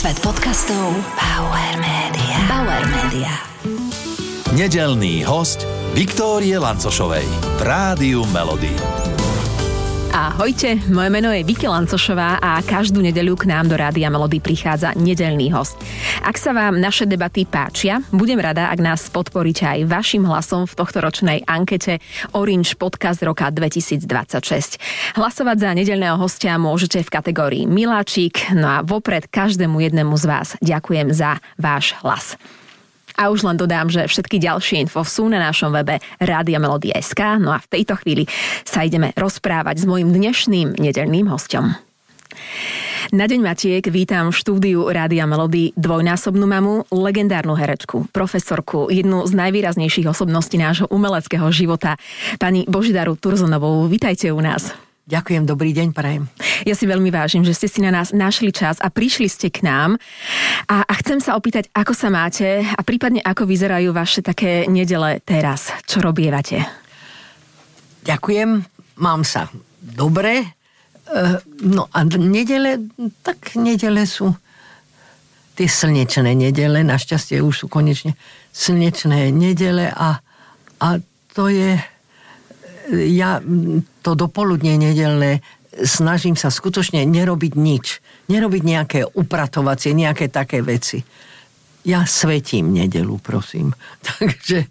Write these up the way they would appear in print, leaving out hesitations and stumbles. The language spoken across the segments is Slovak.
Svet podcastov Bauer Media. Bauer Media. Nedeľný hosť Viktórie Lancošovej v Rádiu Melody. Ahojte, moje meno je Viki Lancošová a každú nedeľu k nám do Rádia Melody prichádza nedeľný host. Ak sa vám naše debaty páčia, budem rada, ak nás podporíte aj vašim hlasom v tohtoročnej ankete Orange Podcast roka 2026. Hlasovať za nedeľného hostia môžete v kategórii Miláčik, no a vopred každému jednému z vás ďakujem za váš hlas. A už len dodám, že všetky ďalšie info sú na našom webe RadioMelody.sk. No a v tejto chvíli sa ideme rozprávať s mojím dnešným nedeľným hosťom. Na Deň Matiek vítam v štúdiu Rádia Melody dvojnásobnú mamu, legendárnu herečku, profesorku, jednu z najvýraznejších osobností nášho umeleckého života, pani Božidaru Turzonovú. Vítajte u nás. Ďakujem, dobrý deň, prajem. Ja si veľmi vážim, že ste si na nás našli čas a prišli ste k nám. A chcem sa opýtať, ako sa máte a prípadne ako vyzerajú vaše také nedele teraz. Čo robievate? Ďakujem, mám sa dobre. No a nedele sú tie slnečné nedele. Našťastie už sú konečne slnečné nedele a to je... Ja to dopoludne nedeľné snažím sa skutočne nerobiť nič. Nerobiť nejaké upratovacie, nejaké také veci. Ja svetím nedeľu, prosím. Takže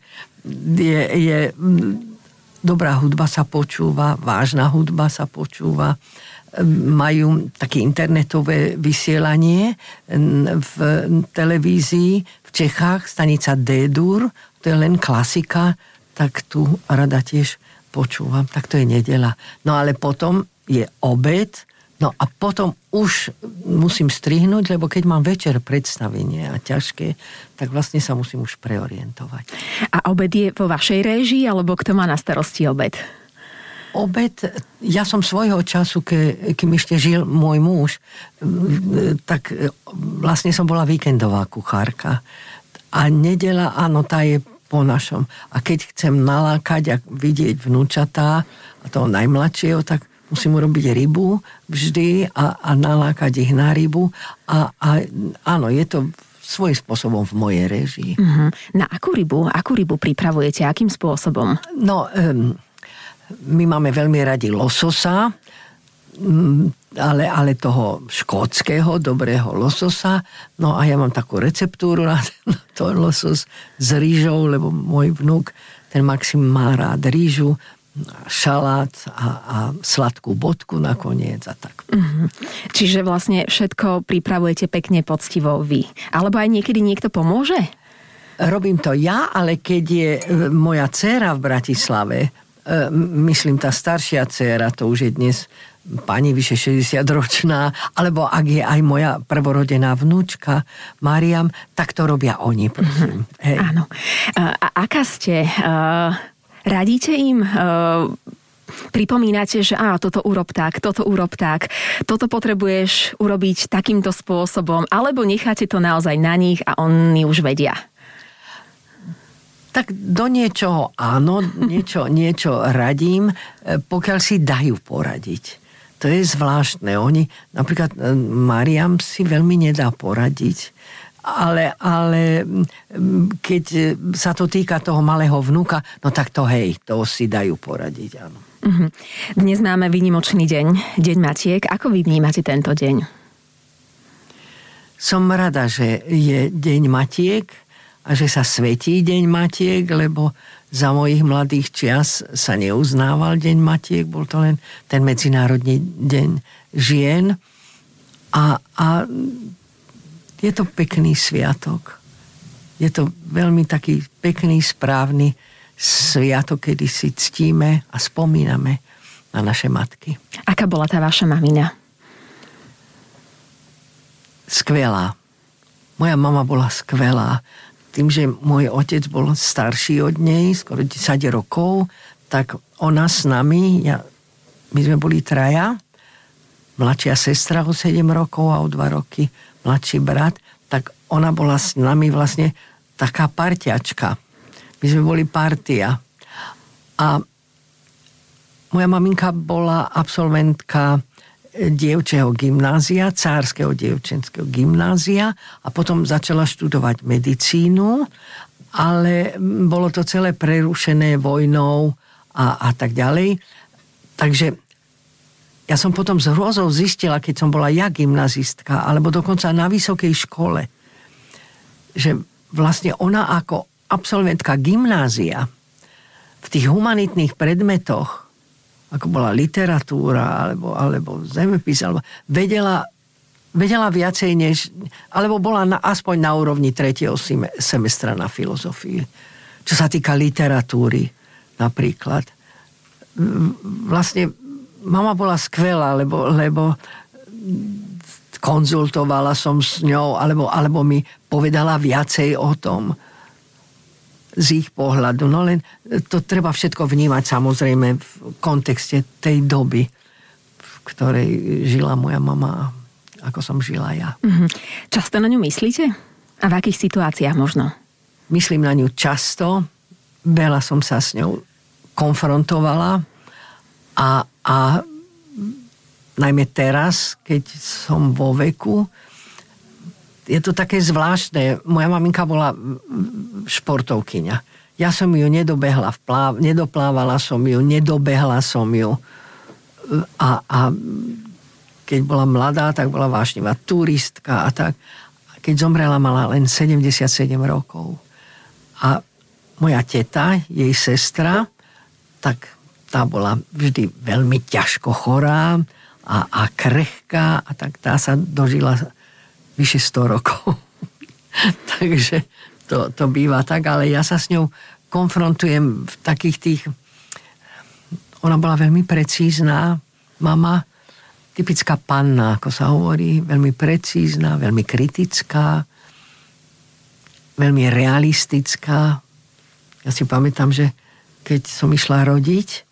je dobrá hudba sa počúva, vážna hudba sa počúva. Majú také internetové vysielanie v televízii v Čechách, stanica D-dur, to je len klasika, tak tu rada tiež počúvam, tak to je nedeľa. No ale potom je obed, no a potom už musím strihnúť, lebo keď mám večer predstavenie a ťažké, tak vlastne sa musím už preorientovať. A obed je vo vašej réžii, alebo kto má na starosti obed? Obed, ja som svojho času, kým ešte žil môj muž, tak vlastne som bola víkendová kuchárka. A nedeľa, áno, tá je po našom. A keď chcem nalákať a vidieť vnúčatá a toho najmladšieho, tak musím urobiť rybu vždy a nalákať ich na rybu. A áno, je to svojím spôsobom v mojej réžii. Uh-huh. Na akú rybu pripravujete? Akým spôsobom? No, my máme veľmi radi lososa, ale toho škótskeho, dobrého lososa. No a ja mám takú receptúru na to losos s rýžou, lebo môj vnúk, ten Maxim, má rád rýžu, šalát a sladkú bodku nakoniec a tak. Mm-hmm. Čiže vlastne všetko pripravujete pekne poctivo vy. Alebo aj niekedy niekto pomôže? Robím to ja, ale keď je moja dcéra v Bratislave, myslím tá staršia dcéra, to už je dnes pani vyše 60-ročná, alebo ak je aj moja prvorodená vnúčka Mariam, tak to robia oni, prosím. Mm-hmm. Hej. Áno. A aká ste? Radíte im? Pripomínate, že toto urob tak, toto potrebuješ urobiť takýmto spôsobom, alebo necháte to naozaj na nich a oni už vedia? Tak do niečoho áno, niečo radím, pokiaľ si dajú poradiť. To je zvláštne. Oni, napríklad Mariam si veľmi nedá poradiť, ale keď sa to týka toho malého vnuka, no tak to si dajú poradiť, áno. Uh-huh. Dnes máme výnimočný deň, Deň Matiek. Ako vy vnímate tento deň? Som rada, že je Deň Matiek a že sa svetí Deň Matiek, lebo za mojich mladých čias sa neuznával Deň Matiek, bol to len ten Medzinárodný deň žien a je to pekný sviatok. Je to veľmi taký pekný, správny sviatok, kedy si ctíme a spomíname na naše matky. Aká bola tá vaša mamina? Skvelá. Moja mama bola skvelá. Tým, že môj otec bol starší od nej, skoro 10 rokov, tak ona s nami, my sme boli traja, mladšia sestra o 7 rokov a o 2 roky mladší brat, tak ona bola s nami vlastne taká parťačka. My sme boli partia. A moja maminka bola absolventka dievčeho gymnázia, cárskeho dievčenského gymnázia a potom začala študovať medicínu, ale bolo to celé prerušené vojnou a tak ďalej. Takže ja som potom s hrôzou zistila, keď som bola ja gymnazistka, alebo dokonca na vysokej škole, že vlastne ona ako absolventka gymnázia v tých humanitných predmetoch, ako bola literatúra, alebo zemepis, alebo vedela viacej než, alebo bola aspoň na úrovni 3. semestra na filozofii. Čo sa týka literatúry napríklad. Vlastne mama bola skvelá, lebo konzultovala som s ňou, alebo mi povedala viacej o tom z ich pohľadu. No len to treba všetko vnímať samozrejme v kontexte tej doby, v ktorej žila moja mama, ako som žila ja. Mm-hmm. Často na ňu myslíte? A v akých situáciách možno? Myslím na ňu často. Veľa som sa s ňou konfrontovala a najmä teraz, keď som vo veku, je to také zvláštne. Moja maminka bola športovkyňa. Ja som ju nedobehla, nedoplávala som ju, nedobehla som ju. A keď bola mladá, tak bola vášnivá turistka a tak. Keď zomrela, mala len 77 rokov. A moja teta, jej sestra, tak tá bola vždy veľmi ťažko chorá a krehká a tak tá sa dožila vyše 100 rokov. Takže to býva tak, ale ja sa s ňou konfrontujem v takých tých... Ona bola veľmi precízna, mama, typická panna, ako sa hovorí, veľmi precízna, veľmi kritická, veľmi realistická. Ja si pamätám, že keď som išla rodiť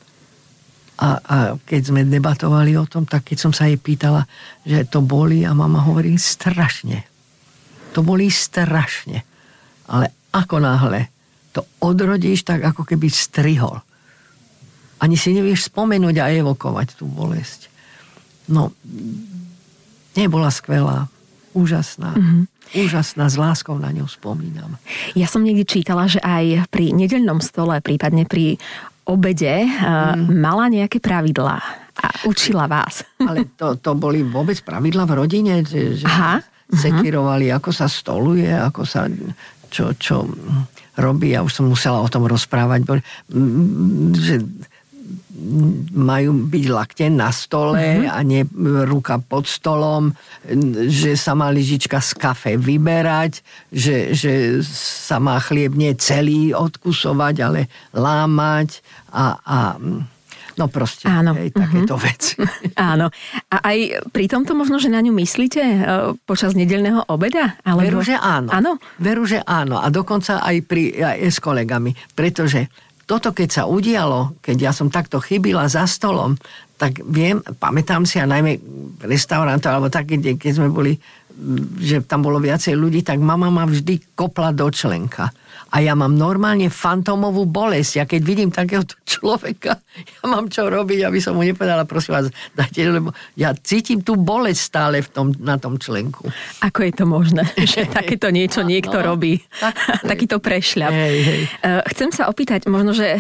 a keď sme debatovali o tom, tak keď som sa jej pýtala, že to bolí a mama hovorí strašne. To bolí strašne. Ale ako náhle to odrodíš, tak ako keby strihol. Ani si nevieš spomenúť a evokovať tú bolesť. No, nebola skvelá, úžasná. Mm-hmm. Úžasná, s láskou na ňu spomínam. Ja som niekde čítala, že aj pri nedeľnom stole, prípadne pri obede mala nejaké pravidlá a učila vás. Ale to boli vôbec pravidlá v rodine, že sekírovali, ako sa stoluje, ako sa čo robí. Ja už som musela o tom rozprávať, že majú byť lakte na stole a nie ruka pod stolom, že sa má lyžička z kafe vyberať, že sa má chlieb nie celý odkusovať, ale lámať a no proste, takéto veci. Áno. A aj pri tomto možno, že na ňu myslíte počas nedeľného obeda? Alebo... Veru, že áno. Áno? Veru, že áno. A dokonca aj s kolegami. Pretože toto, keď sa udialo, keď ja som takto chybila za stolom, tak pamätám si, a najmä restaurantov, alebo tak, keď sme boli, že tam bolo viacej ľudí, tak mama ma vždy kopla do členka. A ja mám normálne fantómovú bolesť. Ja keď vidím takéhoto človeka, ja mám čo robiť, aby som mu nepovedala, prosím vás, dajte, lebo ja cítim tú bolesť stále na tom členku. Ako je to možné, že takéto niečo niekto robí? Takýto prešľap. Hej. Chcem sa opýtať, možno, že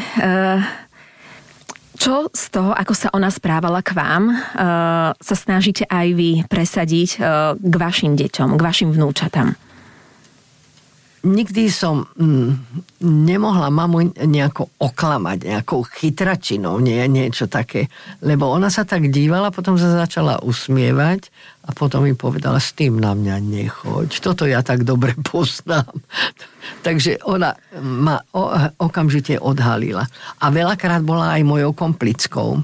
čo z toho, ako sa ona správala k vám, sa snažíte aj vy presadiť k vašim deťom, k vašim vnúčatám? Nikdy som nemohla mamu nejako oklamať, nejakou chytračinou, niečo také. Lebo ona sa tak dívala, potom sa začala usmievať a potom mi povedala, s tým na mňa nechoď. Toto ja tak dobre poznám. Takže ona ma okamžite odhalila. A veľakrát bola aj mojou komplickou.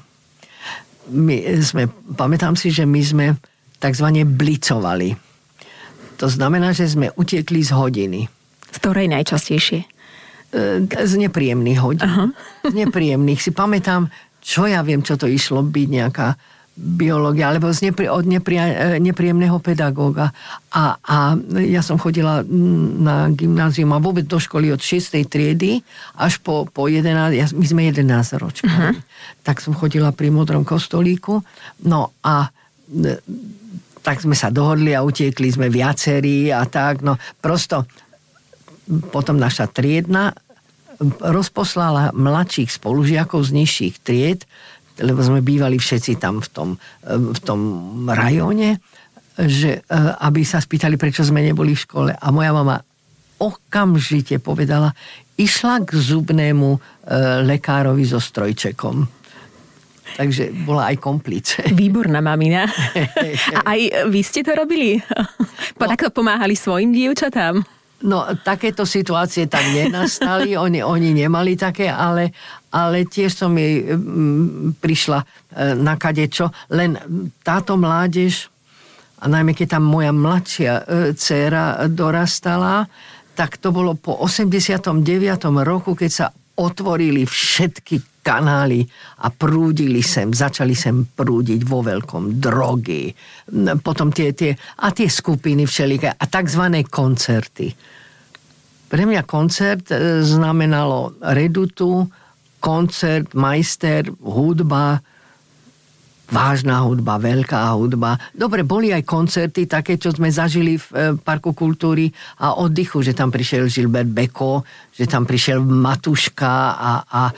Pamätám si, že my sme takzvané blicovali. To znamená, že sme utiekli z hodiny. Z ktorej najčastejšie? Z nepríjemných hodín. Z nepríjemných. Si pamätám, čo ja viem, čo to išlo byť nejaká biológia, alebo od nepríjemného pedagóga. A ja som chodila na gymnázium a vôbec do školy od 6. triedy až po 11. My sme 11 ročkami. Tak som chodila pri Modrom kostolíku. No a tak sme sa dohodli a utiekli sme viacerí a tak. No prosto potom naša triedna rozposlala mladších spolužiakov z nižších tried, lebo sme bývali všetci tam v tom rajóne, že aby sa spýtali, prečo sme neboli v škole. A moja mama okamžite povedala, išla k zubnému lekárovi so strojčekom. Takže bola aj komplice. Výborná mamina. A aj vy ste to robili? Takto pomáhali svojim dievčatám? No, takéto situácie tam nenastali, oni nemali také, ale tiež som jej prišla na kadečo. Len táto mládež, a najmä keď tam moja mladšia dcéra dorastala, tak to bolo po 89. roku, keď sa otvorili všetky kanály a začali sem prúdiť vo veľkom drogy. Potom tie skupiny všeliké a takzvané koncerty. Pre mňa koncert znamenalo redutu, koncert, majster, hudba, vážna hudba, veľká hudba. Dobre, boli aj koncerty také, čo sme zažili v Parku kultúry a oddychu, že tam prišiel Gilbert Bécaud, že tam prišiel Matuška a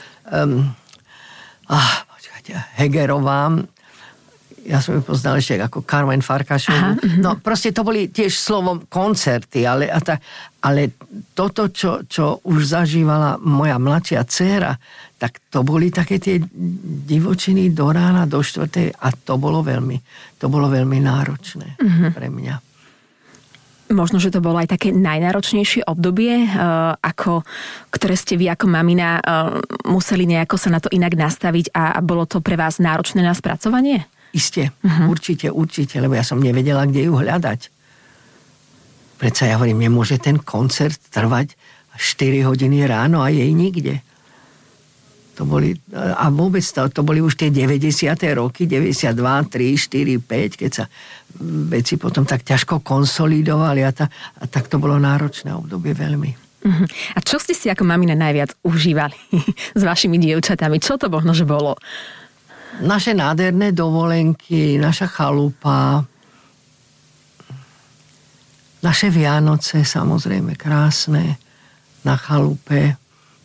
Hegerová. Ja som ju poznal ešte ako Carmen Farkašovu. No proste to boli tiež slovom koncerty, ale toto, čo už zažívala moja mladšia dcéra, tak to boli také tie divočiny do rána, do 4. a to bolo veľmi náročné pre mňa. Možno, že to bolo aj také najnáročnejšie obdobie, ktoré ste vy ako mamina museli nejako sa na to inak nastaviť a bolo to pre vás náročné na spracovanie? Isté, určite, lebo ja som nevedela, kde ju hľadať. Predsa ja hovorím, nemôže ten koncert trvať 4 hodiny ráno a jej nikde. To boli už tie 90. roky, 92, 3, 4, 5, keď sa veci potom tak ťažko konsolidovali a tak to bolo náročné obdobie veľmi. A čo ste si ako mamina najviac užívali s vašimi dievčatami? Čo to možno, že bolo? Naše nádherné dovolenky, naša chalupa, naše Vianoce, samozrejme krásne, na chalupe.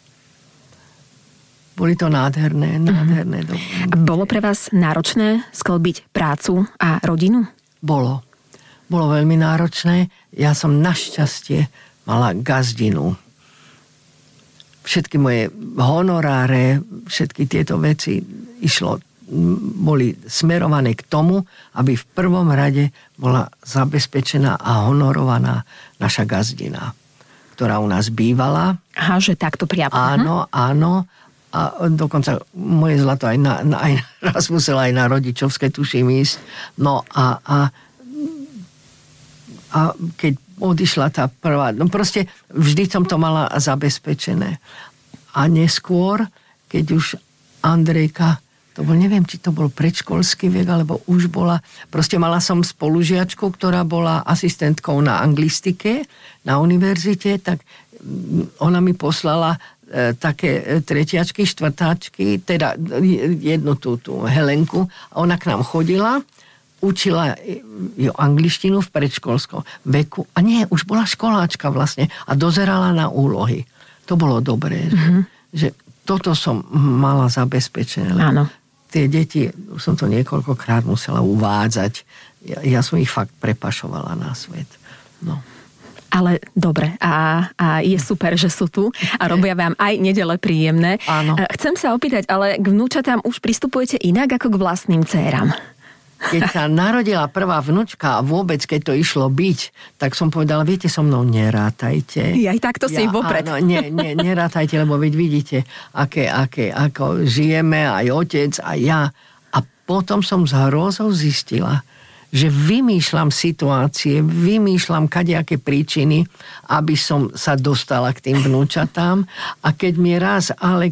Boli to nádherné dovolenky. A bolo pre vás náročné sklbiť prácu a rodinu? Bolo veľmi náročné. Ja som našťastie mala gazdinu. Všetky moje honoráre, všetky tieto veci boli smerované k tomu, aby v prvom rade bola zabezpečená a honorovaná naša gazdina, ktorá u nás bývala. Aha, že takto priamo. Áno. A dokonca moje zlato aj raz musela aj na rodičovské, tuším, ísť. No a keď odišla tá prvá, no proste vždy som to mala zabezpečené. A neskôr, keď už Andrejka, to bol, neviem, či to bol predškolský vek, alebo už bola, proste mala som spolužiačku, ktorá bola asistentkou na anglistike na univerzite, tak ona mi poslala také tretiačky, štvrtáčky, teda jednu tú Helenku, a ona k nám chodila, učila ju angličtinu v predškolskom veku, a nie, už bola školáčka vlastne a dozerala na úlohy. To bolo dobré, že toto som mala zabezpečené. Áno. Tie deti, už som to niekoľkokrát musela uvádzať. Ja som ich fakt prepašovala na svet. No. Ale dobre, a je super, že sú tu a robia vám aj nedele príjemné. Áno. Chcem sa opýtať, ale k vnúčatám už pristupujete inak ako k vlastným dcéram? Keď sa narodila prvá vnúčka a vôbec, keď to išlo byť, tak som povedala, viete, so mnou nerátajte. Aj takto si vopred. Áno, nerátajte, lebo veď vidíte, ako žijeme, aj otec, aj ja. A potom som s hrôzou zistila, že vymýšľam situácie, vymýšľam kadejaké príčiny, aby som sa dostala k tým vnúčatám. A keď mi raz Alex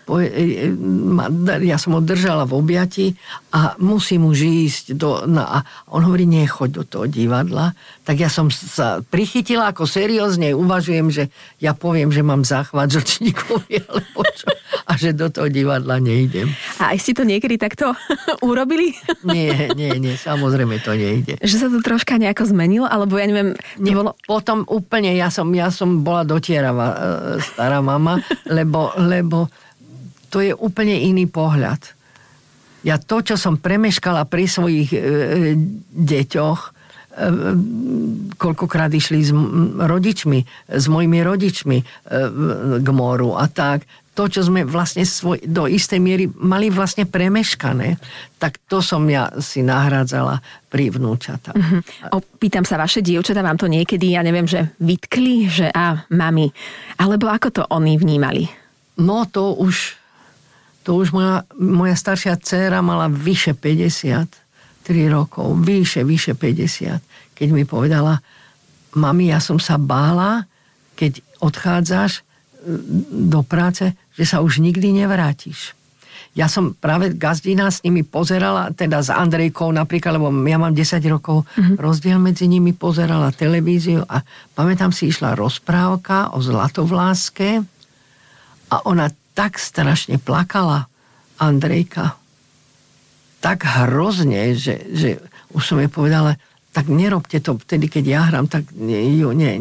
ja som ho držala v objati a musím už ísť a on hovorí, choď do toho divadla. Tak ja som sa prichytila, ako seriózne uvažujem, že ja poviem, že mám záchvat žlčníkovi, alebo čo, a že do toho divadla nejdem. A aj ste to niekedy takto urobili? Nie, samozrejme to nejde. Že sa to troška nejako zmenilo, alebo ja neviem... Potom úplne, ja som bola dotieravá stará mama, lebo to je úplne iný pohľad. Ja to, čo som premeškala pri svojich deťoch, koľkokrát išli s rodičmi, s mojimi rodičmi k moru a tak, to, čo sme vlastne do istej miery mali vlastne premeškané, tak to som ja si nahrádzala pri vnúčatách. Pýtam sa, vaše dievčatá vám to niekedy, ja neviem, že vytkli, že mami, alebo ako to oni vnímali? No to už moja staršia dcéra mala vyše 53 rokov, vyše 50, keď mi povedala, mami, ja som sa bála, keď odchádzaš do práce, že sa už nikdy nevrátiš. Ja som práve gazdina s nimi pozerala, teda s Andrejkou napríklad, lebo ja mám 10 rokov rozdiel medzi nimi, pozerala televíziu a pamätám si, išla rozprávka o Zlatovláske a ona tak strašne plakala, Andrejka. Tak hrozne, že už som jej povedala, tak nerobte to vtedy, keď ja hrám, tak nie.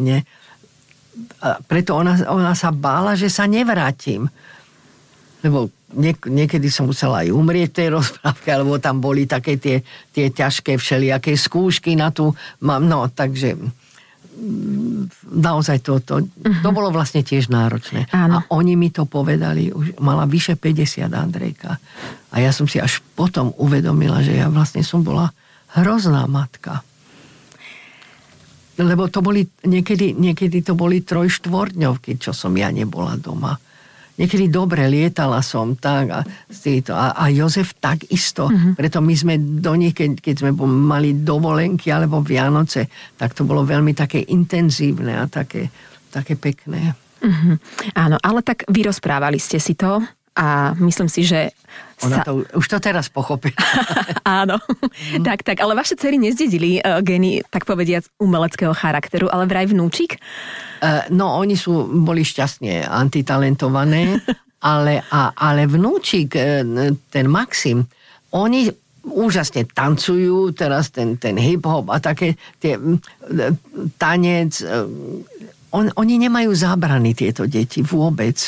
A preto ona sa bála, že sa nevrátim. Lebo niekedy som musela aj umrieť v tej rozprávke, alebo tam boli také tie ťažké všelijaké skúšky na tú... No, takže naozaj to bolo vlastne tiež náročné. Áno. A oni mi to povedali, už mala vyše 50 Andrejka. A ja som si až potom uvedomila, že ja vlastne som bola hrozná matka. Lebo to boli, niekedy to boli 3-4-dňovky, čo som ja nebola doma. Niekedy dobre lietala som tak a Jozef takisto. Preto my sme do nich, keď sme mali dovolenky alebo Vianoce, tak to bolo veľmi také intenzívne a také pekné. Áno, ale tak vyrozprávali ste si to a myslím si, že... Už to teraz pochopila. Áno, tak, ale vaše dcery nezdedili gény, tak povediac, umeleckého charakteru, ale vraj vnúčik? No, oni boli šťastne antitalentované, ale vnúčik, ten Maxim, oni úžasne tancujú, teraz ten hip-hop a také tie tanec. Oni nemajú zábrany, tieto deti, vôbec.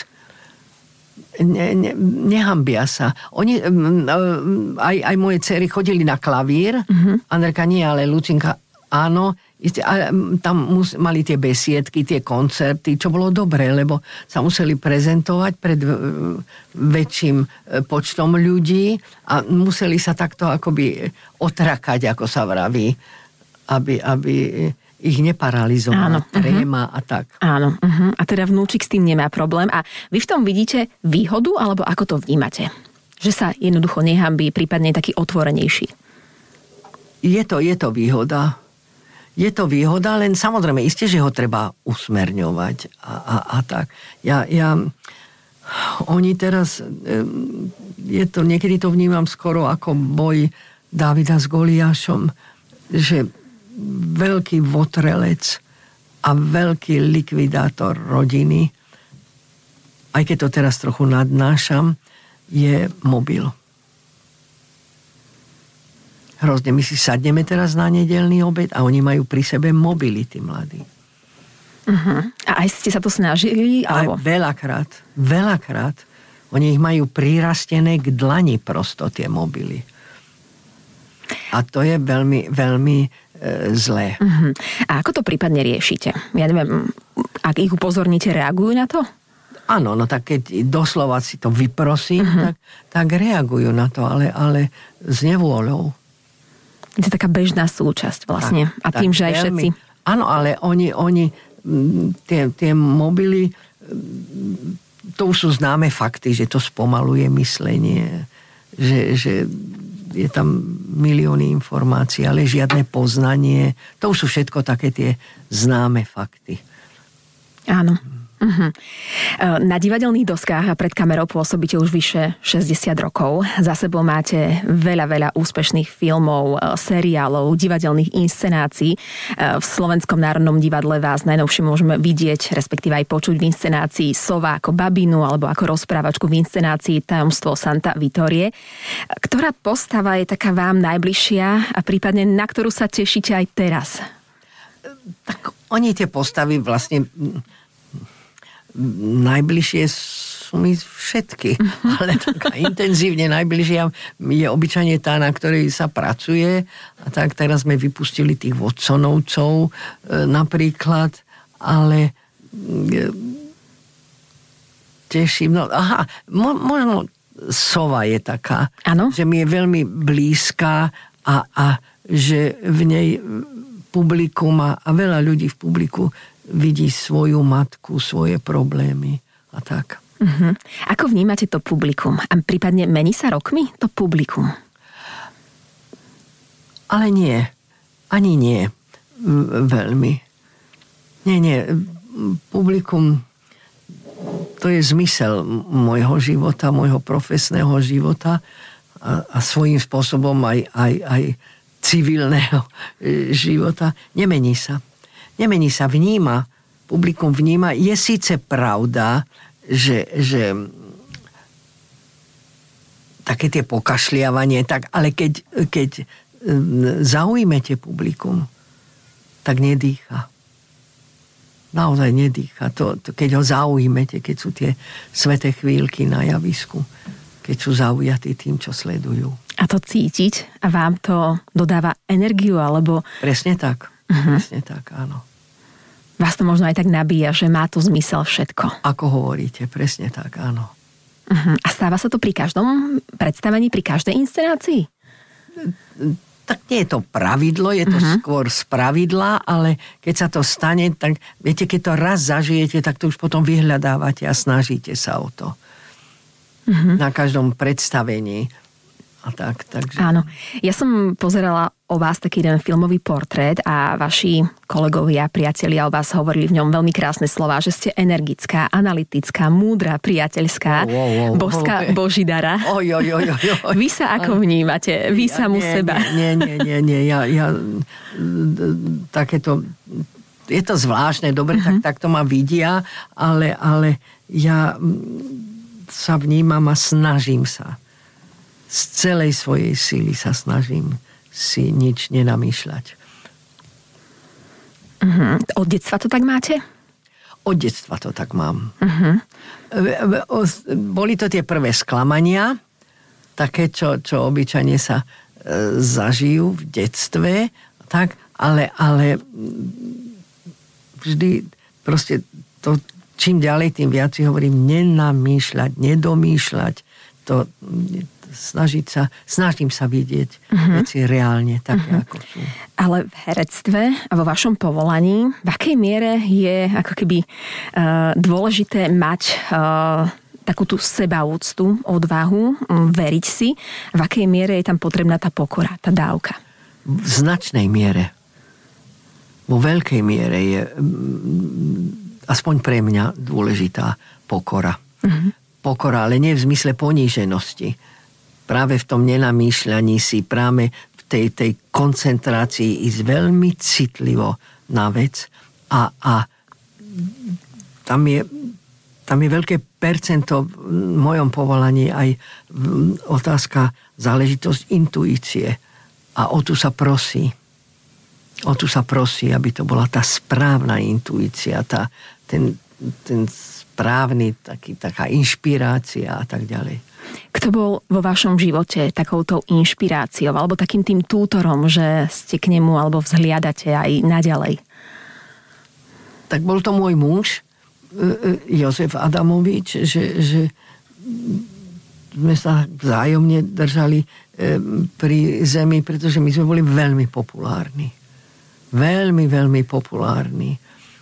Nehambia sa. Oni, aj moje dcery chodili na klavír, Andreka nie, ale Lucinka áno, tam mali tie besiedky, tie koncerty, čo bolo dobré, lebo sa museli prezentovať pred väčším počtom ľudí a museli sa takto akoby otrakať, ako sa vraví, aby ich neparalizovala tréma a tak. Áno. A teda vnúčik s tým nemá problém. A vy v tom vidíte výhodu, alebo ako to vnímate? Že sa jednoducho nehambí, prípadne taký otvorenejší. Je to výhoda. Je to výhoda, len samozrejme, isté, že ho treba usmerňovať a tak. Oni teraz, niekedy to vnímam skoro ako boj Dávida s Goliášom, že veľký votrelec a veľký likvidátor rodiny, aj keď to teraz trochu nadnášam, je mobil. Hrozne, my si sadneme teraz na nedeľný obed a oni majú pri sebe mobily, tí mladí. A aj ste sa to snažili? Alebo... Veľakrát. Oni ich majú prirastené k dlani prosto, tie mobily. A to je veľmi, veľmi zlé. A ako to prípadne riešite? Ja neviem, ak ich upozorníte, reagujú na to? Áno, no tak keď doslova si to vyprosím, tak reagujú na to, ale s nevôľou. Je to taká bežná súčasť vlastne. Tak, a tým, že aj všetci... Áno, ale oni tie mobily, to už sú známe fakty, že to spomaluje myslenie, že je tam milióny informácií, ale žiadne poznanie. To už sú všetko také tie známe fakty. Áno. Na divadelných doskách a pred kamerou pôsobíte už vyše 60 rokov. Za sebou máte veľa úspešných filmov, seriálov, divadelných inscenácií. V Slovenskom národnom divadle vás najnovšie môžeme vidieť, respektíve aj počuť v inscenácii Sova ako babinu alebo ako rozprávačku v inscenácii Tajomstvo Santa Vittorie. Ktorá postava je taká vám najbližšia a prípadne na ktorú sa tešíte aj teraz? Tak oni tie postavy vlastne najbližšie sú mi všetky, ale taká intenzívne najbližšia je obyčajne tá, na ktorej sa pracuje. A tak teraz sme vypustili tých Watsonovcov napríklad, ale teším. No, možno Sova je taká, ano? Že mi je veľmi blízka a že v nej publikum a veľa ľudí v publiku vidí svoju matku, svoje problémy a tak. Ako vnímate to publikum? A prípadne mení sa rokmi to publikum? Ale nie. Ani nie. Veľmi. Nie. Publikum, to je zmysel môjho života, môjho profesného života a svojím spôsobom aj civilného života. Nemení sa. Vníma, publikum vníma. Je síce pravda, že také tie pokašliavanie, tak, ale keď zaujmete publikum, tak nedýcha. Naozaj nedýcha. Keď ho zaujmete, keď sú tie sveté chvíľky na javisku, keď sú zaujatí tým, čo sledujú. A to cítiť a vám to dodáva energiu, alebo... Presne tak. Presne tak, áno. Vás to možno aj tak nabíja, že má to zmysel všetko. Ako hovoríte, presne tak, áno. A stáva sa to pri každom predstavení, pri každej inscenácii? Tak nie je to pravidlo, je to skôr z pravidla, ale keď sa to stane, tak viete, keď to raz zažijete, tak to už potom vyhľadávate a snažíte sa o to. Na každom predstavení. A tak, takže... Áno. Ja som pozerala o vás taký jeden filmový portrét a vaši kolegovia, priatelia o vás hovorili v ňom veľmi krásne slová, že ste energická, analytická, múdra, priateľská, božská Božidara. Vy sa ako vnímate? Vy samu seba? Nie. Ja takéto... Je to zvláštne, dobre, tak to ma vidia, ale ja sa vnímam a snažím sa. Z celej svojej síly sa snažím si nič nenamýšľať. Od detstva to tak máte? Od detstva to tak mám. Boli to tie prvé sklamania, také, čo obyčajne sa zažijú v detstve, tak, ale vždy proste to, čím ďalej, tým viac si hovorím, nenamýšľať, nedomýšľať, to snažím sa vidieť veci reálne, také ako sú. Ale v herectve a vo vašom povolaní, v akej miere je ako keby dôležité mať takú tú sebaúctu, odvahu, veriť si, v akej miere je tam potrebná tá pokora, tá dávka? V značnej miere. Vo veľkej miere je aspoň pre mňa dôležitá pokora. Pokora, ale nie v zmysle poníženosti. Práve v tom nenamýšľaní si, práve v tej koncentrácii ísť veľmi citlivo na vec a tam je veľké percento v mojom povolaní aj otázka, záležitosť intuície. A o tu sa prosí, aby to bola tá správna intuícia, ten správny, taká inšpirácia a tak ďalej. Kto bol vo vašom živote takouto inšpiráciou alebo takým tým tútorom, že ste k nemu alebo vzhliadate aj naďalej? Tak bol to môj muž, Jozef Adamovič, že sme sa vzájomne držali pri zemi, pretože my sme boli veľmi populárni. Veľmi populárni.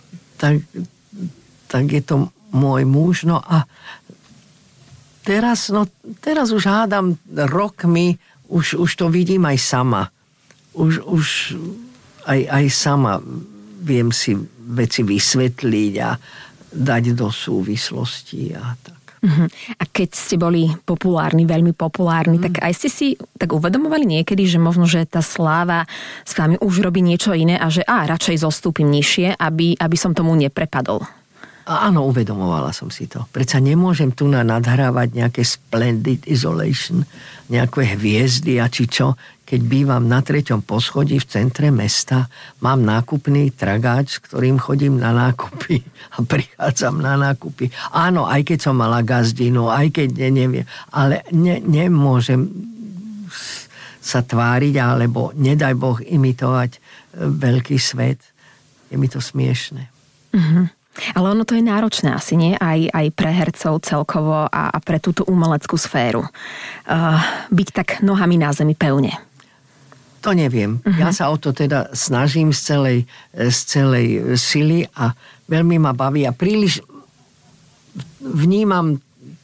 Tak je to môj muž. No a teraz už hádam rokmi, už to vidím aj sama. Už aj sama viem si veci vysvetliť a dať do súvislosti a tak. A keď ste boli populárni, veľmi populárni, tak aj ste si tak uvedomovali niekedy, že možno, že tá sláva s vami už robí niečo iné a že radšej zostúpim nižšie, aby som tomu neprepadol? Áno, uvedomovala som si to. Predsa nemôžem tu nadhrávať nejaké splendid isolation, nejaké hviezdy a či čo. Keď bývam na 3. poschodí v centre mesta, mám nákupný tragáč, s ktorým chodím na nákupy a prichádzam na nákupy. Áno, aj keď som mala gazdinu, aj keď neviem, ale nemôžem sa tváriť, alebo nedaj Boh imitovať veľký svet. Je mi to smiešne. Ale ono to je náročné asi, nie? Aj pre hercov celkovo a pre túto umeleckú sféru. Byť tak nohami na zemi pevne. To neviem. Ja sa o to teda snažím z celej sily a veľmi ma baví a príliš vnímam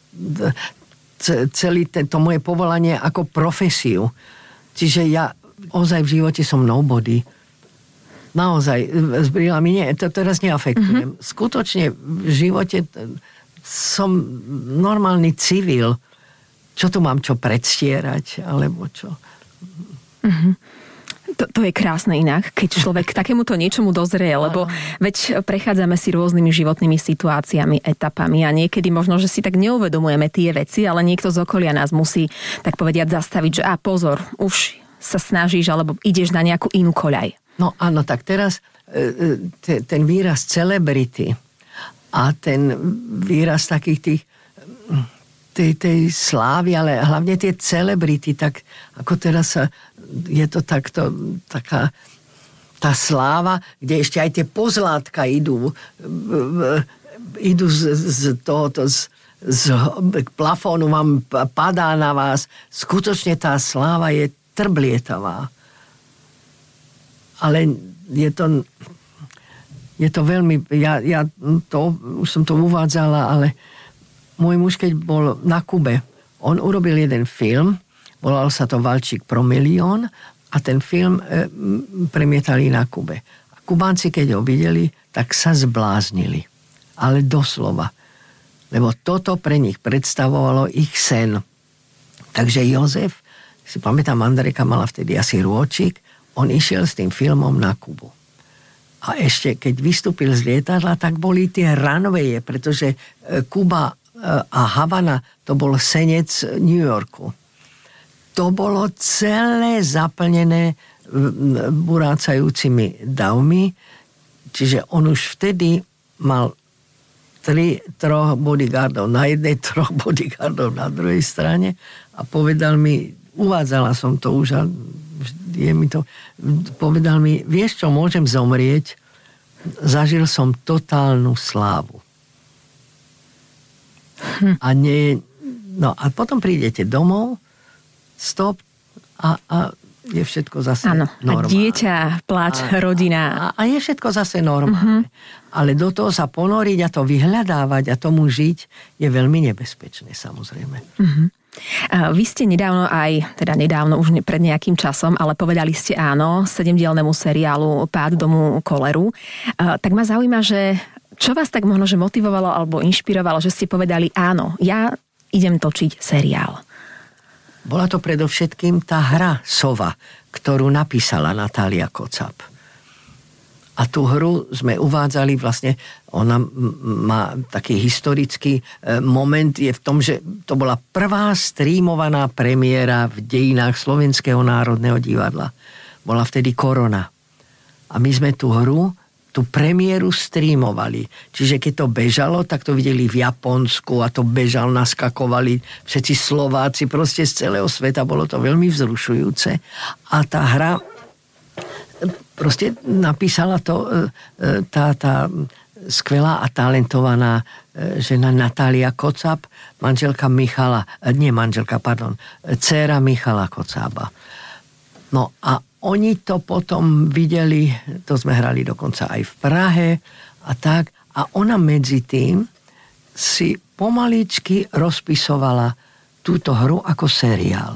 celé to moje povolanie ako profesiu. Čiže ja ozaj v živote som nobody. Naozaj, s brýlami nie, to teraz neafektujem. Skutočne v živote som normálny civil. Čo tu mám čo predstierať, alebo čo? To je krásne inak, keď človek k takémuto niečomu dozrie, lebo veď prechádzame si rôznymi životnými situáciami, etapami a niekedy možno, že si tak neuvedomujeme tie veci, ale niekto z okolia nás musí, tak povediať, zastaviť, že pozor, už sa snažíš, alebo ideš na nejakú inú koľaj. No áno, tak teraz ten výraz celebrity a ten výraz takých tej slávy, ale hlavne tie celebrity, tak ako teraz je to takto, taká tá sláva, kde ešte aj tie pozlátka idú z tohoto z plafónu vám padá na vás. Skutočne tá sláva je trblietavá. Ale je to veľmi, ja to, už som to uvádzala, ale môj muž, keď bol na Kube, on urobil jeden film, volal sa to Valčík pro milión a ten film premietali na Kube. A Kubánci, keď ho videli, tak sa zbláznili. Ale doslova. Lebo toto pre nich predstavovalo ich sen. Takže Jozef, si pamätám, Andrejka mala vtedy asi rôčik, on išiel s tým filmom na Kubu. A ešte, keď vystúpil z lietadla, tak boli tie runwaye, pretože Kuba a Havana, to bol senec New Yorku. To bolo celé zaplnené burácajúcimi davmi, čiže on už vtedy mal 3 bodyguardov na jednej, 3 bodyguardov na druhej strane a povedal mi, uvádzala som to už a povedal mi, vieš čo, môžem zomrieť, zažil som totálnu slávu. A a potom prídete domov, stop a je všetko zase normálne. A dieťa, pláč, rodina. A je všetko zase normálne. Ale do toho sa ponoriť a to vyhľadávať a tomu žiť je veľmi nebezpečné, samozrejme. Vy ste nedávno už pred nejakým časom, ale povedali ste áno 7-dielnemu seriálu Pád domu Koleru. Tak ma zaujíma, že čo vás tak možno, že motivovalo alebo inšpirovalo, že ste povedali áno, ja idem točiť seriál. Bola to predovšetkým tá hra Sova, ktorú napísala Natália Kocab. A tú hru sme uvádzali vlastne, ona má taký historický moment, je v tom, že to bola prvá streamovaná premiéra v dejinách Slovenského národného divadla. Bola vtedy korona. A my sme tú premiéru streamovali. Čiže keď to bežalo, tak to videli v Japonsku a to naskakovali všetci Slováci proste z celého sveta. Bolo to veľmi vzrušujúce. A tá hra proste napísala to tá skvelá a talentovaná žena Natália Kocab, dcéra Michala Kocába. No a oni to potom videli, to sme hrali dokonca aj v Prahe a tak, a ona medzi tým si pomaličky rozpisovala túto hru ako seriál.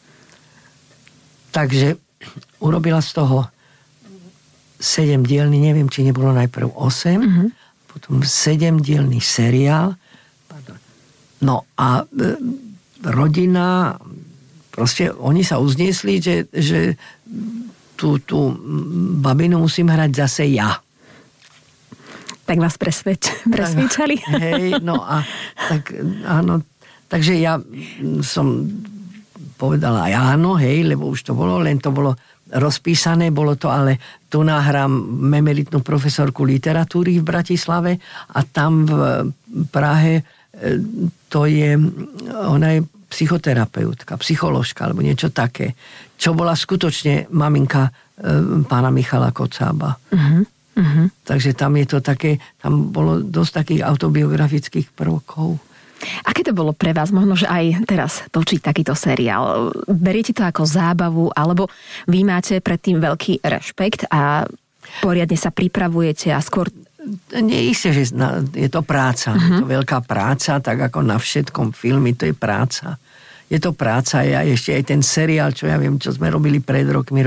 Takže urobila z toho 7 dielny, neviem, či nebolo najprv 8, potom 7-dielny seriál. No a rodina, proste oni sa uzniesli, že tú babinu musím hrať zase ja. Tak vás presvedčali? Hej, no a tak áno, takže ja som povedala aj áno, hej, lebo už to bolo, len to bolo rozpísané, bolo to, ale tu nahrám emeritnú profesorku literatúry v Bratislave a tam v Prahe to je, ona je psychoterapeutka, psycholožka alebo niečo také, čo bola skutočne maminka pána Michala Kocába. Takže tam je to také, tam bolo dosť takých autobiografických prvkov. Aké to bolo pre vás, možno, že aj teraz točiť takýto seriál? Beriete to ako zábavu, alebo vy máte predtým veľký rešpekt a poriadne sa pripravujete a skôr... Nie isté, že je to práca. Je to veľká práca, tak ako na všetkom filme, to je práca. Je to práca, ja ešte aj ten seriál, čo ja viem, čo sme robili pred rokmi,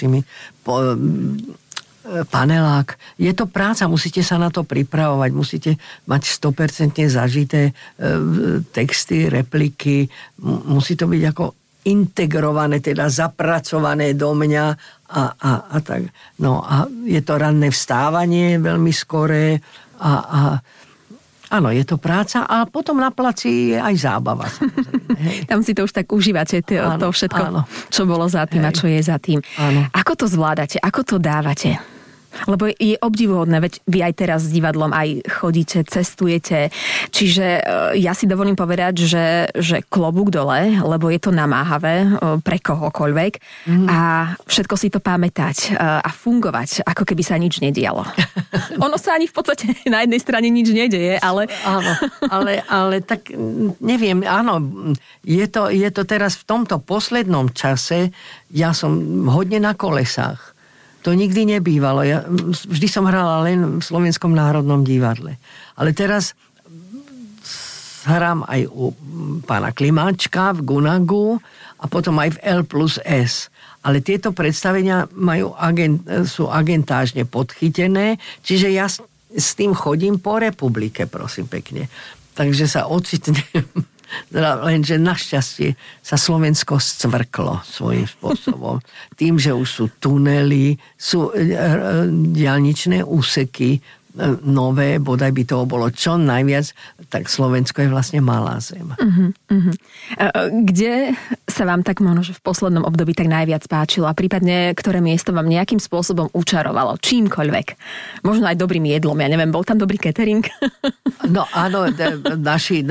panelák. Je to práca, musíte sa na to pripravovať, musíte mať 100% zažité texty, repliky, musí to byť ako integrované, teda zapracované do mňa a tak. No a je to ranné vstávanie, veľmi skoré a áno, je to práca a potom na placi je aj zábava. Tam si to už tak užívate, to všetko, áno. Čo bolo za tým a čo je za tým. Áno. Ako to zvládate? Ako to dávate? Lebo je obdivuhodné, veď vy aj teraz s divadlom aj chodíte, cestujete. Čiže ja si dovolím povedať, že klobúk dole, lebo je to namáhavé pre kohokoľvek a všetko si to pamätať a fungovať, ako keby sa nič nedialo. Ono sa ani v podstate na jednej strane nič nedeje, ale... Áno, ale tak neviem, áno, je to teraz v tomto poslednom čase, ja som hodne na kolesách. To nikdy nebývalo. Ja vždy som hrala len v Slovenskom národnom divadle. Ale teraz hrám aj u pána Klimáčka v Gunagu a potom aj v L+S. Ale tieto predstavenia sú agentážne podchytené, čiže ja s tým chodím po republike, prosím pekne. Takže sa ocitnem. Lenže našťastie sa Slovensko scvrklo svojím spôsobom. Tým, že už sú tunely, sú diaľničné úseky nové, bodaj by toho bolo čo najviac, tak Slovensko je vlastne malá zem. Kde sa vám tak možno, že v poslednom období tak najviac páčilo a prípadne, ktoré miesto vám nejakým spôsobom učarovalo? Čímkoľvek. Možno aj dobrým jedlom, ja neviem, bol tam dobrý catering? No áno, naši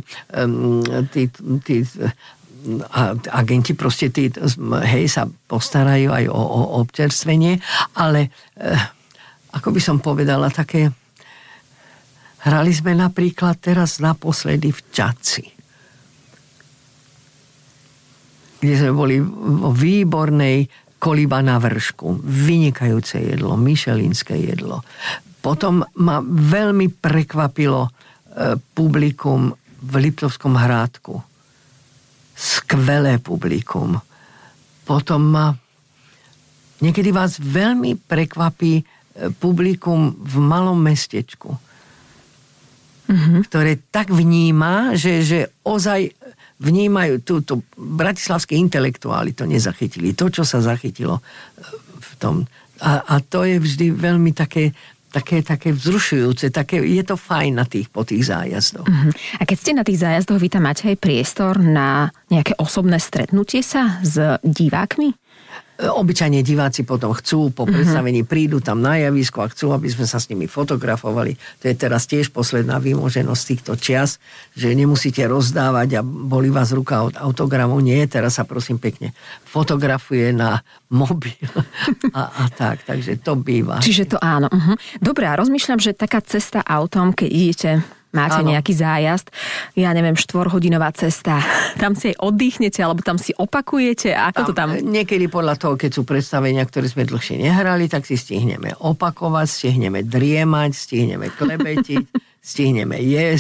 agenti proste sa postarajú aj o občerstvenie, ale ako by som povedala, hrali sme napríklad teraz naposledy v Čadci, kde sme boli vo výbornej Kolíba na vršku, vynikajúce jedlo, michelinské jedlo. Potom ma veľmi prekvapilo publikum v Liptovskom Hrádku. Skvelé publikum. Potom niekedy vás veľmi prekvapí publikum v malom mestečku, ktoré tak vníma, že ozaj vnímajú túto bratislavské intelektuáli to nezachytili. To, čo sa zachytilo v tom. A to je vždy veľmi také vzrušujúce, je to fajn po tých zájazdoch. A keď ste na tých zájazdoch, vy tam máte aj priestor na nejaké osobné stretnutie sa s divákmi? Obyčajne diváci potom chcú, po predstavení prídu tam na javisko a chcú, aby sme sa s nimi fotografovali. To je teraz tiež posledná výmoženosť týchto čias, že nemusíte rozdávať a bolí vás ruka od autogramu. Nie, teraz sa prosím pekne fotografuje na mobil a tak, takže to býva. Čiže to áno. Dobre, a rozmýšľam, že taká cesta autom, keď idete... Máte nejaký zájazd, ja neviem, 4-hodinová cesta. Tam si aj oddychnete, alebo tam si opakujete? Ako to tam? Niekedy podľa toho, keď sú predstavenia, ktoré sme dlhšie nehrali, tak si stihneme opakovať, stihneme driemať, stihneme klebetiť, stihneme jesť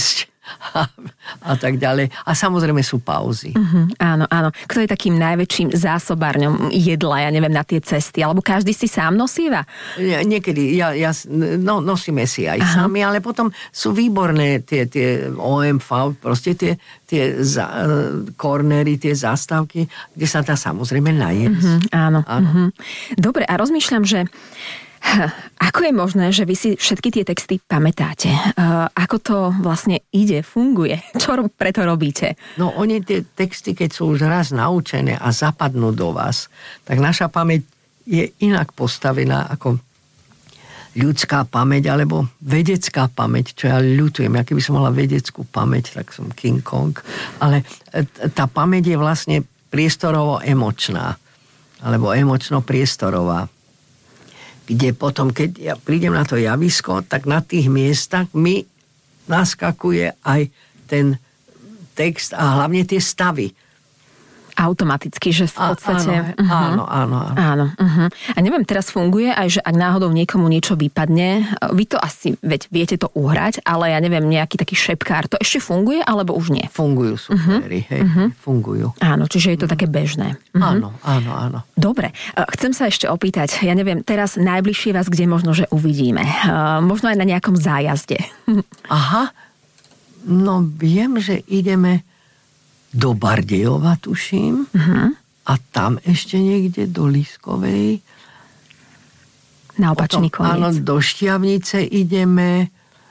a tak ďalej. A samozrejme sú pauzy. Áno, áno. Kto je takým najväčším zásobárňom jedla, ja neviem, na tie cesty? Alebo každý si sám nosíva? Niekedy, nosíme si aj sami, ale potom sú výborné tie OMV, proste tie kornery, tie zástavky, kde sa dá samozrejme najesť. Áno. Dobre, a rozmýšľam, že ako je možné, že vy si všetky tie texty pamätáte? Ako to vlastne ide, funguje? Čo preto robíte? No oni tie texty, keď sú už raz naučené a zapadnú do vás, tak naša pamäť je inak postavená ako ľudská pamäť alebo vedecká pamäť, čo ja ľutujem. Ja keby som mala vedeckú pamäť, tak som King Kong. Ale tá pamäť je vlastne priestorovo-emočná alebo emočno-priestorová, kde potom, keď ja prídem na to javisko, tak na tých miestach mi naskakuje aj ten text a hlavne tie stavy. Automaticky, že v podstate... Áno. A neviem, teraz funguje aj, že ak náhodou niekomu niečo vypadne, vy to asi, viete to uhrať, ale ja neviem, nejaký taký šepkár, to ešte funguje, alebo už nie? Fungujú superi, fungujú. Áno, čiže je to také bežné. Áno. Dobre, chcem sa ešte opýtať, ja neviem, teraz najbližšie vás kde možno, že uvidíme? Možno aj na nejakom zájazde. Aha, no viem, že ideme do Bardejova, tuším, a tam ešte niekde do Lískovej. Na opačný koniec. Áno, do Štiavnice ideme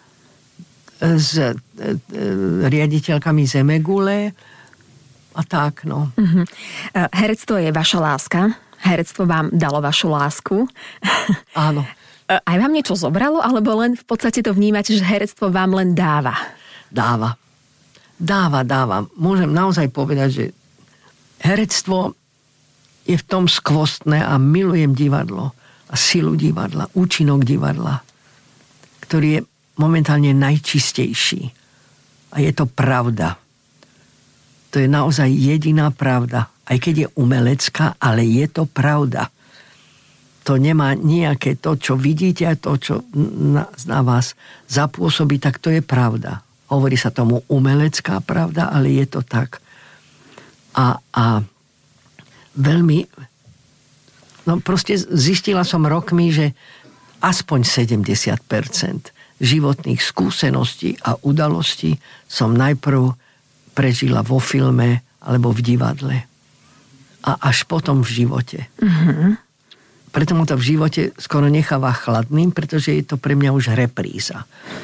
s riaditeľkami Zemegule a tak, no. Herectvo je vaša láska. Herectvo vám dalo vašu lásku. Áno. Aj vám niečo zobralo, alebo len v podstate to vnímate, že herectvo vám len dáva? Dáva. Môžem naozaj povedať, že herectvo je v tom skvostné a milujem divadlo a silu divadla, účinok divadla, ktorý je momentálne najčistejší. A je to pravda. To je naozaj jediná pravda. Aj keď je umelecká, ale je to pravda. To nemá nejaké to, čo vidíte a to, čo na vás zapôsobí, tak to je pravda. Hovorí sa tomu umelecká pravda, ale je to tak. A veľmi... No proste zistila som rokmi, že aspoň 70% životných skúseností a udalostí som najprv prežila vo filme alebo v divadle. A až potom v živote. Preto mu to v živote skoro necháva chladným, pretože je to pre mňa už repríza.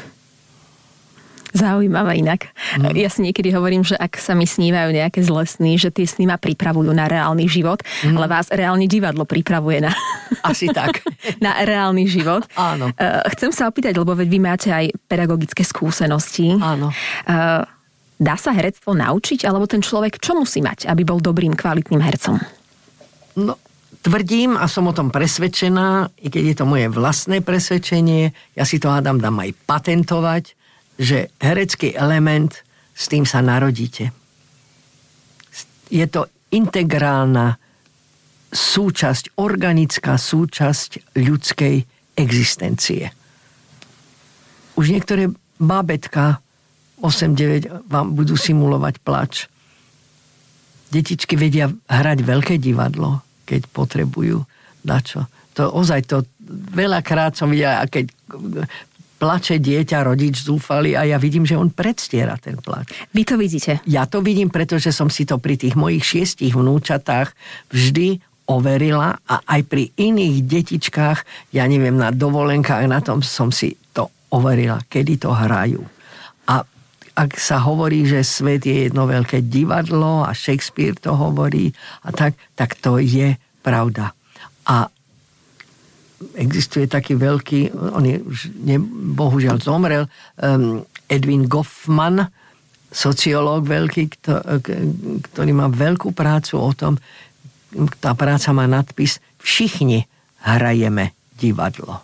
Zaujímavé inak. Ja si niekedy hovorím, že ak sa mi snívajú nejaké zlé sny, že tie sny ma pripravujú na reálny život, ale vás reálne divadlo pripravuje na... Asi tak. Na reálny život. Áno. Chcem sa opýtať, lebo veď vy máte aj pedagogické skúsenosti. Áno. Dá sa herectvo naučiť, alebo ten človek čo musí mať, aby bol dobrým, kvalitným hercom? No, tvrdím a som o tom presvedčená, i keď je to moje vlastné presvedčenie, ja si to hádam, dám aj patentovať, že herecký element, s tým sa narodíte. Je to integrálna súčasť, organická súčasť ľudskej existencie. Už niektoré bábetka 8-9 vám budú simulovať plač. Detičky vedia hrať veľké divadlo, keď potrebujú dačo. To ozaj to veľakrát som videla, keď plače dieťa, rodič zúfali a ja vidím, že on predstiera ten plač. Vy to vidíte? Ja to vidím, pretože som si to pri tých mojich 6 vnúčatách vždy overila a aj pri iných detičkách, ja neviem, na dovolenkách, na tom som si to overila, kedy to hrajú. A ak sa hovorí, že svet je jedno veľké divadlo a Shakespeare to hovorí a tak to je pravda. A existuje taký veľký, on je už bohužiaľ zomrel, Edwin Goffman, sociológ veľký, ktorý má veľkú prácu o tom, tá práca má nadpis Všichni hrajeme divadlo.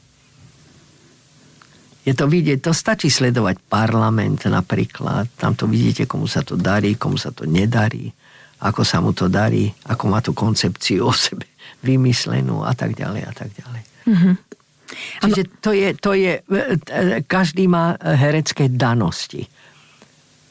Je to vidieť, to stačí sledovať Parlament napríklad, tam to vidíte, komu sa to darí, komu sa to nedarí, ako sa mu to darí, ako má tú koncepciu o sebe vymyslenú a tak ďalej a tak ďalej. Čiže to je, každý má herecké danosti.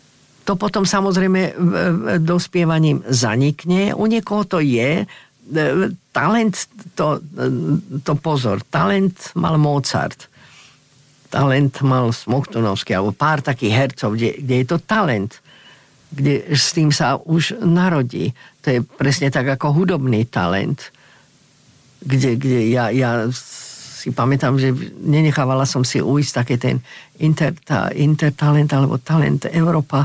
To potom samozrejme dospievaním zanikne. U niekoho to je. Talent, to pozor, talent mal Mozart. Talent mal Smochtunovský, alebo pár takých hercov, kde je to talent. Kde s tým sa už narodí. To je presne tak ako hudobný talent. Kde ja si pamätám, že nenechávala som si ujsť také ten intertalent alebo talent Európa.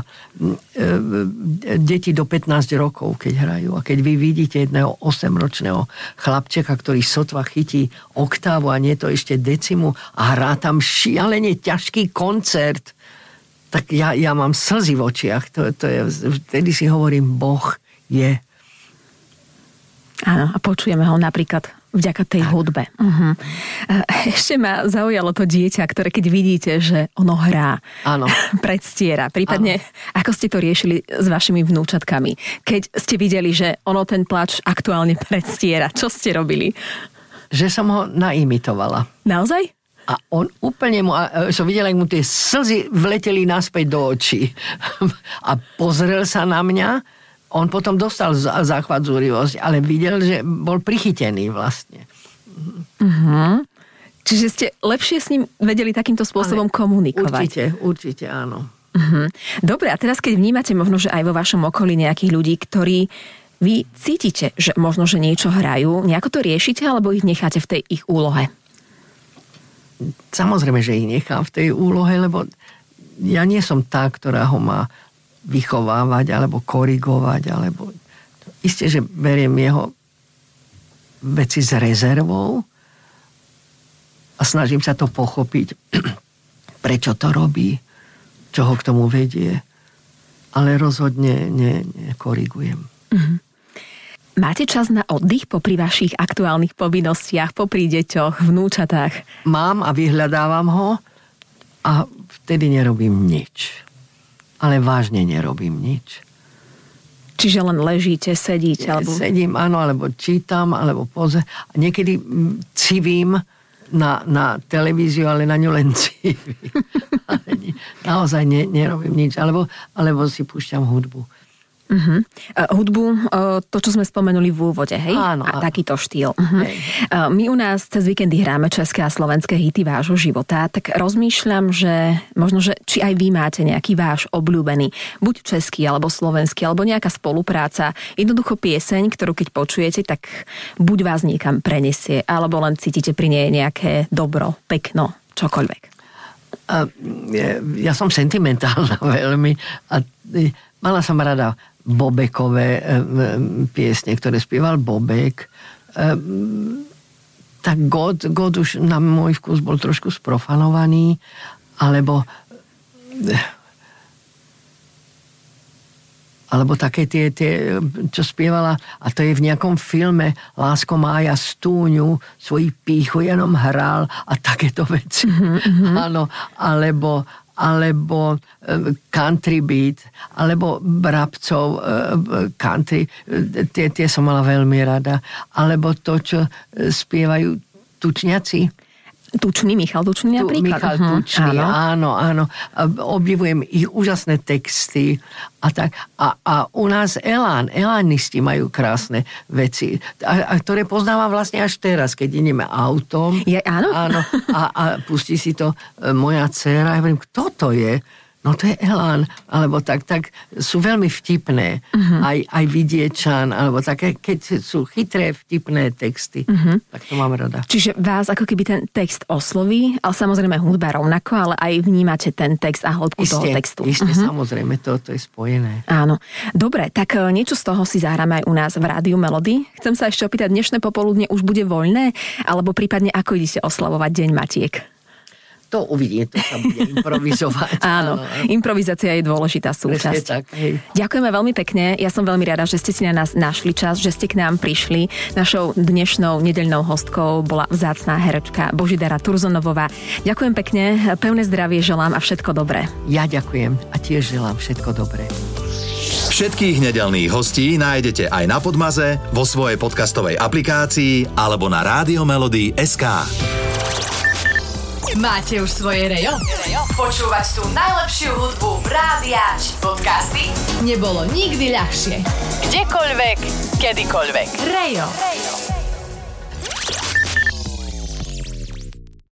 Deti do 15 rokov, keď hrajú. A keď vy vidíte jedného 8-ročného chlapčeka, ktorý sotva chytí oktávu a nie to ešte decimu a hrá tam šialene ťažký koncert, tak ja mám slzy v očiach. Vtedy si hovorím, Boh je. Áno, a počujeme ho napríklad vďaka tej hudbe. Ešte ma zaujalo to dieťa, ktoré keď vidíte, že ono hrá, predstiera. Prípadne, ako ste to riešili s vašimi vnúčatkami? Keď ste videli, že ono ten plač aktuálne predstiera, čo ste robili? Že som ho naimitovala. Naozaj? A on úplne som videla, jak mu tie slzy vleteli naspäť do očí. A pozrel sa na mňa. On potom dostal záchvat zúrivosť, ale videl, že bol prichytený vlastne. Čiže ste lepšie s ním vedeli takýmto spôsobom komunikovať. Určite áno. Dobre, a teraz keď vnímate možno, že aj vo vašom okolí nejakých ľudí, ktorí vy cítite, že možno, že niečo hrajú, nejako to riešite, alebo ich necháte v tej ich úlohe? Samozrejme, že ich nechám v tej úlohe, lebo ja nie som tá, ktorá ho má vychovávať, alebo korigovať, alebo... Isté, že beriem jeho veci s rezervou a snažím sa to pochopiť, prečo to robí, čo ho k tomu vedie, ale rozhodne nekorigujem. Máte čas na oddych popri vašich aktuálnych povinnostiach, popri deťoch, vnúčatách? Mám a vyhľadávam ho a vtedy nerobím nič. Ale vážne nerobím nič. Čiže len ležíte, sedíte? Alebo... Sedím, áno, alebo čítam, alebo niekedy civím na televíziu, ale na ňu len civím. Naozaj nerobím nič. Alebo si púšťam hudbu. Hudbu, to, čo sme spomenuli v úvode, hej? Áno. A takýto štýl. My u nás cez víkendy hráme české a slovenské hity vášho života, tak rozmýšľam, že možno, že či aj vy máte nejaký váš obľúbený, buď český, alebo slovenský, alebo nejaká spolupráca, jednoducho pieseň, ktorú keď počujete, tak buď vás niekam prenesie, alebo len cítite pri nej nejaké dobro, pekno, čokoľvek. Ja som sentimentálna veľmi a mala som rada Bobekové piesne, ktoré spieval Bobek. Tak God už na môj vkus bol trošku sprofanovaný, alebo také tie, čo spievala, a to je v nejakom filme Lásko mája stúňu, svoji pýchu jenom hral a takéto veci. Áno, alebo country beat, alebo Brabcov country, tie som mala veľmi rada. Alebo to, čo spievajú tučniaci. Michal Tučný napríklad. Michal Tučný, áno. Obdivujem ich úžasné texty a tak. A u nás elánisti majú krásne veci, a ktoré poznávam vlastne až teraz, keď ideme autom. Áno? Áno. A pustí si to moja dcéra. Ja hovorím, kto to je? No to je Elán, alebo tak sú veľmi vtipné. Aj Vidiečan, alebo také, keď sú chytré, vtipné texty. Tak to mám rada. Čiže vás ako keby ten text osloví, ale samozrejme hudba rovnako, ale aj vnímate ten text a hĺbku toho textu. Isté, samozrejme, to je spojené. Áno. Dobre, tak niečo z toho si zahráme aj u nás v Rádiu Melody. Chcem sa ešte opýtať, dnešné popoludne už bude voľné, alebo prípadne ako idete oslavovať Deň Matiek? To uvidíme, to sa bude improvizovať. Áno, improvizácia je dôležitá súčasť. Tak, hej. Ďakujeme veľmi pekne. Ja som veľmi rada, že ste si na nás našli čas, že ste k nám prišli. Našou dnešnou nedeľnou hostkou bola vzácna herečka Božidara Turzonovová. Ďakujem pekne, pevné zdravie želám a všetko dobré. Ja ďakujem a tiež želám všetko dobré. Všetkých nedeľných hostí nájdete aj na Podmaze, vo svojej podcastovej aplikácii alebo na radiomelody.sk. Máte už svoje rejo? Počúvať tú najlepšiu hudbu v rádiách či podcasty nebolo nikdy ľahšie. Kdekoľvek, kedykoľvek. Rejo.